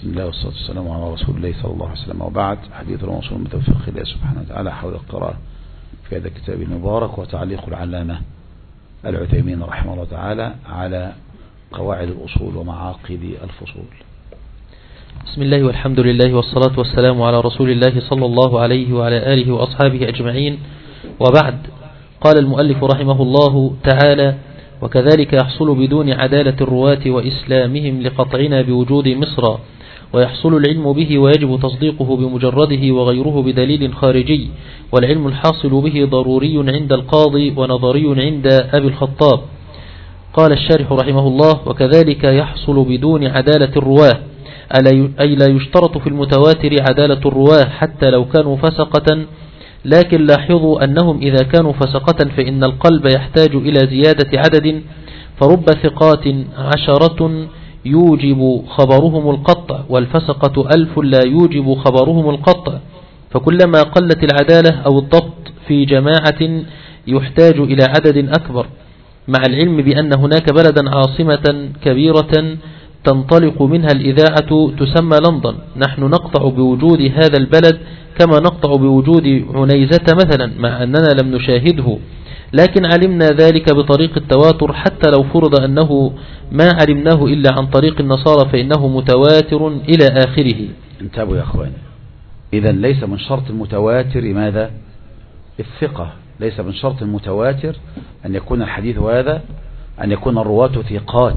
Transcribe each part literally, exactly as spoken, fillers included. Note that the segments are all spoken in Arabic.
بسم الله والصلاة والسلام على رسول الله صلى الله عليه وسلم، وبعد. حديث الرسول المتوفق الله سبحانه وتعالى حول القراءة في هذا الكتاب المبارك، وتعليق العلامة العثيمين رحمه الله تعالى على قواعد الأصول ومعاقد الفصول. بسم الله والحمد لله والصلاة والسلام على رسول الله صلى الله عليه وعلى آله وأصحابه أجمعين، وبعد. قال المؤلف رحمه الله تعالى: وكذلك يحصل بدون عدالة الرواة وإسلامهم لقطعنا بوجود مصر، ويحصل العلم به ويجب تصديقه بمجرده وغيره بدليل خارجي، والعلم الحاصل به ضروري عند القاضي ونظري عند أبي الخطاب. قال الشارح رحمه الله: وكذلك يحصل بدون عدالة الرواه، أي لا يشترط في المتواتر عدالة الرواه حتى لو كانوا فسقة، لكن لاحظوا أنهم إذا كانوا فسقة فإن القلب يحتاج إلى زيادة عدد، فرب ثقات عشرة يوجب خبرهم القطع، والفسقة ألف لا يوجب خبرهم القطع، فكلما قلت العدالة أو الضبط في جماعة يحتاج إلى عدد أكبر، مع العلم بأن هناك بلدا عاصمة كبيرة تنطلق منها الإذاعة تسمى لندن، نحن نقطع بوجود هذا البلد كما نقطع بوجود عنيزة مثلا، مع أننا لم نشاهده، لكن علمنا ذلك بطريق التواتر، حتى لو فرض أنه ما علمناه إلا عن طريق النصارى فإنه متواتر إلى آخره. انتبهوا يا أخواني، إذن ليس من شرط المتواتر ماذا؟ الثقة. ليس من شرط المتواتر أن يكون الحديث هذا أن يكون الرواة ثقات،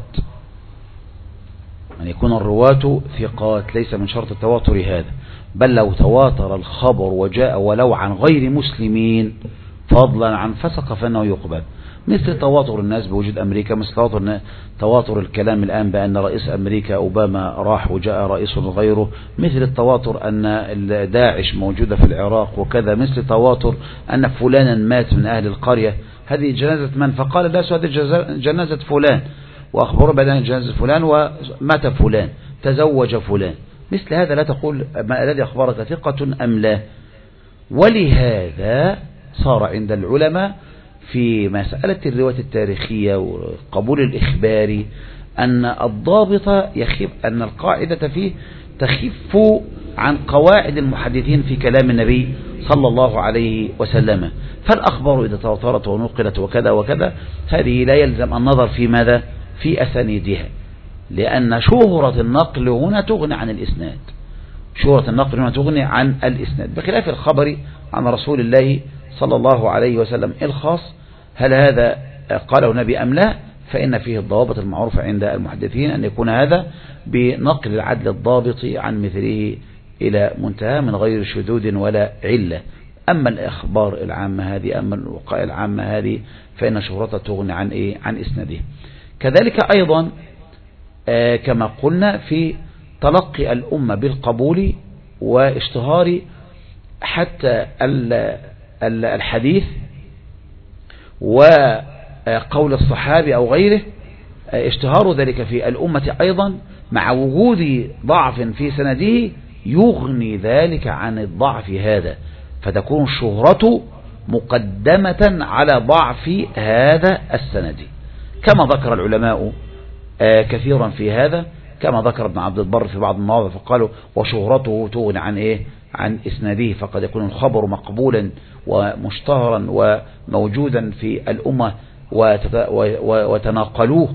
أن يكون الرواة ثقات، ليس من شرط التواتر هذا، بل لو تواتر الخبر وجاء ولو عن غير مسلمين فضلا عن فسق فإنه يقبل، مثل تواتر الناس بوجود أمريكا، مثل تواتر, تواتر الكلام الآن بأن رئيس أمريكا أوباما راح وجاء رئيس غيره، مثل التواتر أن داعش موجودة في العراق وكذا، مثل تواتر أن فلانا مات من أهل القرية، هذه جنازة من؟ فقال لا، هذه جنازة فلان، وأخبره بأن جنازة فلان ومات فلان، تزوج فلان، مثل هذا لا تقول ما الذي أخبرك ثقة أم لا. ولهذا صار عند العلماء في مسألة الرواية التاريخية وقبول الإخبار أن الضابط يخف، أن القاعدة فيه تخف عن قواعد المحدثين في كلام النبي صلى الله عليه وسلم، فالأخبار إذا تواترت ونقلت وكذا وكذا هذه لا يلزم النظر في ماذا؟ في أسانيدها، لأن شهرة النقل هنا تغني عن الإسناد، شهرة النقل هنا تغني عن الإسناد، بخلاف الخبر عن رسول الله صلى الله عليه وسلم الخاص، هل هذا قاله نبي أم لا؟ فإن فيه الضوابط المعروفة عند المحدثين أن يكون هذا بنقل العدل الضابط عن مثله إلى منتهى من غير شذوذ ولا علة. أما الأخبار العامة هذه، أما الوقائع العامة هذه، فإن شهرتها تغني عن إيه؟ عن إسناده. كذلك أيضا آه كما قلنا في تلقي الأمة بالقبول واشتهار حتى الحديث وقول الصحابي أو غيره، اشتهار ذلك في الأمة أيضا مع وجود ضعف في سنده يغني ذلك عن الضعف هذا، فتكون الشهرة مقدمة على ضعف هذا السند، كما ذكر العلماء كثيرا في هذا، كما ذكر ابن عبد البر في بعض المواضع فقالوا وشهرته تغني عن إيه؟ عن إسناده، فقد يكون الخبر مقبولا ومشتهرا وموجودا في الأمة وتناقلوه،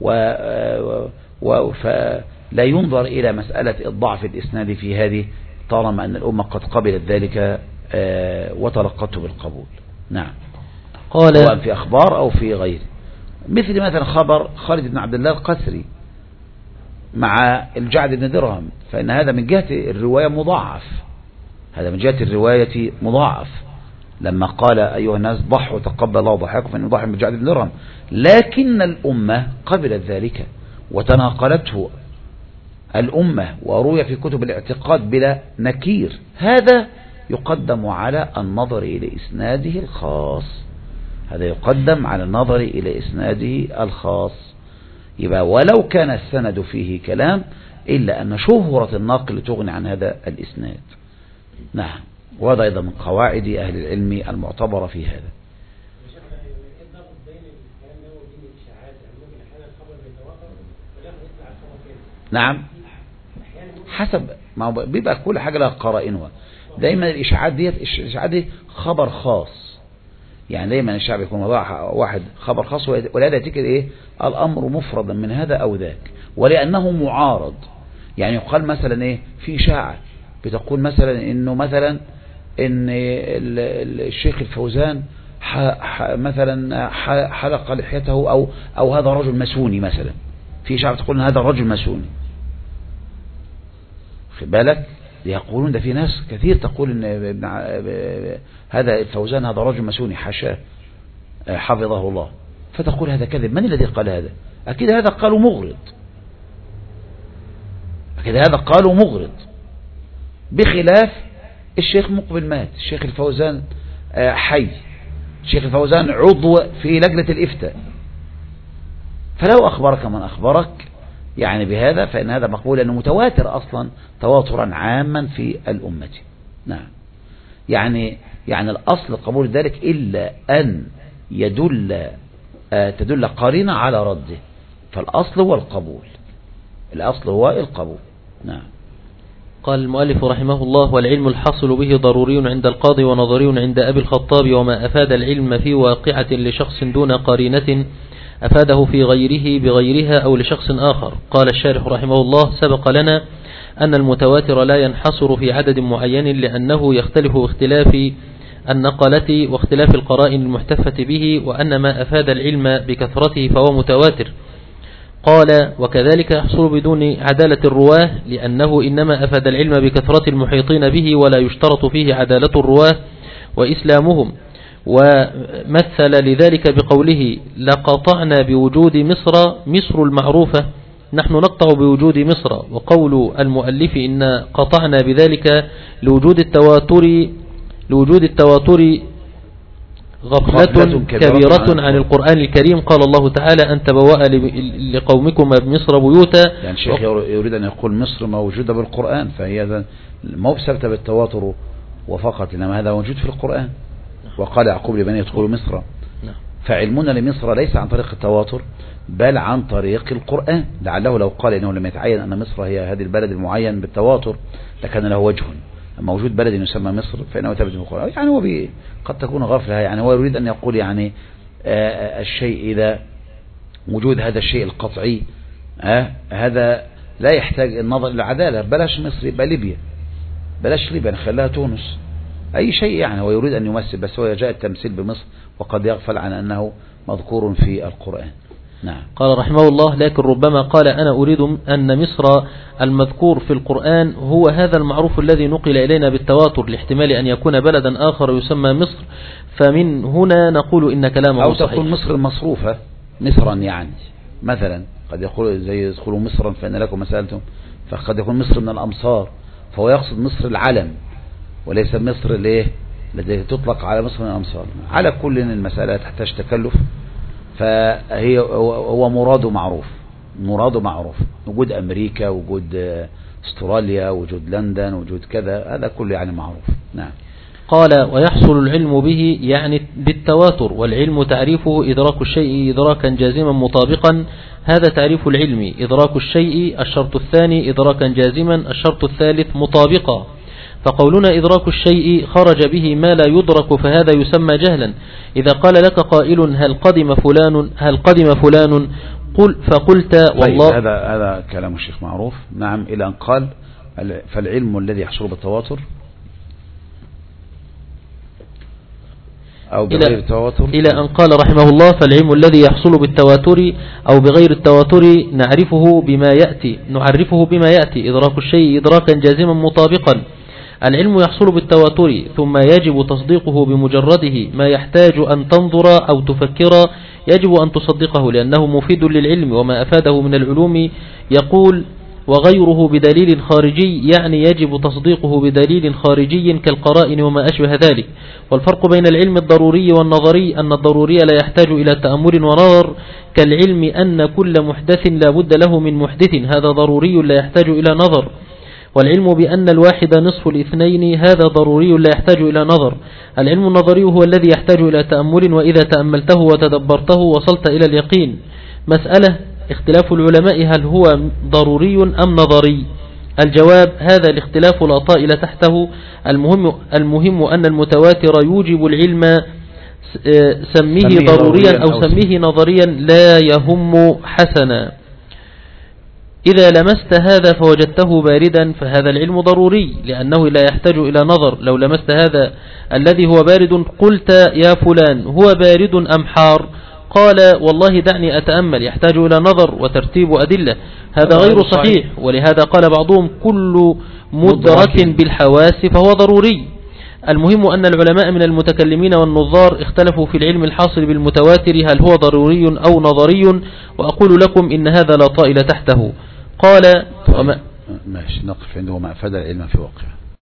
فلا ينظر إلى مسألة الضعف الإسنادي في هذه طالما أن الأمة قد قبلت ذلك وتلقته بالقبول. نعم، قال سواء في أخبار أو في غيره، مثل مثلا خبر خالد بن عبد الله القسري مع الجعد بن درهم، فإن هذا من جهة الرواية مضاعف، هذا من جهة الرواية مضاعف، لما قال أيها الناس ضحوا تقبل الله ضحاكم فإن ضحى من الجعد بن درهم، لكن الأمة قبلت ذلك وتناقلته الأمة وروي في كتب الاعتقاد بلا نكير، هذا يقدم على النظر إلى إسناده الخاص، هذا يقدم على النظر إلى إسناده الخاص. يبقى ولو كان السند فيه كلام إلا أن شهرة النقل تغني عن هذا الإسناد. نعم، وهذا أيضا من قواعد أهل العلم المعتبرة في هذا. نعم، حسب ما بيبقى كل حاجة لها قرائنها. دايما الإشاعات ديت الإشاعات دي خبر خاص، يعني دايما الشعب يكون وضع واحد خبر خاص ولا تيجي ايه الأمر مفردا من هذا أو ذاك، ولأنه معارض. يعني يقال مثلا ايه في إشاعة بتقول مثلا انه مثلا ان الشيخ الفوزان مثلا حلق لحيته او او هذا رجل مسوني مثلا، في إشاعة بتقول ان هذا الرجل مسوني. خد بالك، يقولون ده في ناس كثير تقول ان ابن هذا الفوزان هذا رجل مسوني حاشاه حفظه الله، فتقول هذا كذب. من الذي قال هذا؟ أكيد هذا قالوا مغرض، أكيد هذا قالوا مغرض، بخلاف الشيخ مقبل مات، الشيخ الفوزان حي، الشيخ الفوزان عضو في لجنة الإفتاء، فلو أخبرك من أخبرك يعني بهذا فإن هذا مقبول، لأنه متواتر أصلا تواترا عاما في الأمة. نعم، يعني يعني الأصل قبول ذلك إلا أن يدل تدل قرينة على رده، فالأصل هو القبول، الأصل هو القبول. نعم. قال المؤلف رحمه الله: والعلم الحاصل به ضروري عند القاضي ونظري عند أبي الخطاب، وما أفاد العلم في واقعة لشخص دون قرينة أفاده في غيره بغيرها أو لشخص آخر. قال الشارح رحمه الله: سبق لنا أن المتواتر لا ينحصر في عدد معين، لأنه يختلف اختلاف النقلة واختلاف القرائن المحتفة به، وأن ما أفاد العلم بكثرته فهو متواتر. قال: وكذلك يحصل بدون عدالة الرواه، لأنه إنما أفاد العلم بكثرة المحيطين به، ولا يشترط فيه عدالة الرواه وإسلامهم. ومثل لذلك بقوله: لقطعنا بوجود مصر مصر المعروفة، نحن نقطع بوجود مصر. وقول المؤلف إن قطعنا بذلك لوجود التواتر لوجود التواتر غفلة كبيرة عن القرآن الكريم. قال الله تعالى: أن تبوأ لقومكم بمصر بيوتا. يعني الشيخ يريد أن يقول مصر موجودة بالقرآن، فهي ما بسبب بالتواتر وفقط، إنما هذا موجود في القرآن. وقال يعقوب لبني يدخلوا مصر، فعلمنا لمصر ليس عن طريق التواتر بل عن طريق القرآن، لعله لو قال إنه لم يتعين أن مصر هي هذه البلد المعين بالتواتر لكان له وجه. موجود بلد يسمى مصر فإنه ثبت في القرآن. يعني هو قد تكون غفلة، يعني هو يريد أن يقول يعني آه الشيء إذا وجود هذا الشيء القطعي آه هذا لا يحتاج النظر إلى العدالة، بلاش مصر يبقى ليبيا، بلاش ليبيا نخليها تونس، أي شيء. يعني هو يريد أن يمثل، بس هو جاء التمثيل بمصر وقد يغفل عن أنه مذكور في القرآن. نعم. قال رحمه الله: لكن ربما قال: أنا أريد أن مصر المذكور في القرآن هو هذا المعروف الذي نقل إلينا بالتواتر، لاحتمال أن يكون بلدا آخر يسمى مصر، فمن هنا نقول إن كلامه صحيح. أو تقول مصر المصروفة مصرا، يعني مثلا قد يقول زي يدخلوا مصرا فإن لكم ما سألتم، فقد يكون مصر من الأمصار، فهو يقصد مصر العلم وليس مصر الايه التي تطلق على مصر من الأمصار. على كل المسألة تحتاج تكلف، فهي هو مراده معروف، مراده معروف، وجود أمريكا، وجود استراليا، وجود لندن، وجود كذا، هذا كله يعني معروف. نعم. قال: ويحصل العلم به يعني بالتواتر، والعلم تعريفه إدراك الشيء إدراكا جازما مطابقا، هذا تعريف العلم: إدراك الشيء. الشرط الثاني إدراكا جازما، الشرط الثالث مطابقا. فقولنا إدراك الشيء خرج به ما لا يدرك فهذا يسمى جهلا. إذا قال لك قائل: هل قدم فلان هل قدم فلان قل فقلت والله. طيب هذا هذا كلام الشيخ معروف. نعم. إلى أن قال: فالعلم الذي يحصل بالتواتر أو بغير التواتر. إلى أن قال رحمه الله: فالعلم الذي يحصل بالتواتر أو بغير التواتر نعرفه بما يأتي نعرفه بما يأتي إدراك الشيء إدراكا جازما مطابقا. العلم يحصل بالتواتر، ثم يجب تصديقه بمجرده، ما يحتاج أن تنظر أو تفكر يجب أن تصدقه لأنه مفيد للعلم وما أفاده من العلوم. يقول: وغيره بدليل خارجي، يعني يجب تصديقه بدليل خارجي كالقرائن وما أشبه ذلك. والفرق بين العلم الضروري والنظري أن الضروري لا يحتاج إلى تأمل ونظر، كالعلم أن كل محدث لا بد له من محدث، هذا ضروري لا يحتاج إلى نظر. والعلم بأن الواحد نصف الاثنين، هذا ضروري لا يحتاج إلى نظر. العلم النظري هو الذي يحتاج إلى تأمل، وإذا تأملته وتدبرته وصلت إلى اليقين. مسألة: اختلاف العلماء هل هو ضروري أم نظري؟ الجواب: هذا الاختلاف لا طائل تحته. المهم, المهم أن المتواتر يوجب العلم، سميه ضروريا أو سميه نظريا لا يهم حسنا. إذا لمست هذا فوجدته باردا فهذا العلم ضروري لأنه لا يحتاج إلى نظر. لو لمست هذا الذي هو بارد قلت يا فلان هو بارد أم حار؟ قال والله دعني أتأمل، يحتاج إلى نظر وترتيب أدلة. هذا غير صحيح، ولهذا قال بعضهم كل مدرك بالحواس فهو ضروري. المهم أن العلماء من المتكلمين والنظار اختلفوا في العلم الحاصل بالمتواتر هل هو ضروري أو نظري، وأقول لكم إن هذا لا طائل تحته. قال وما ماشي نقف عنده وما أفاد العلم في واقعه.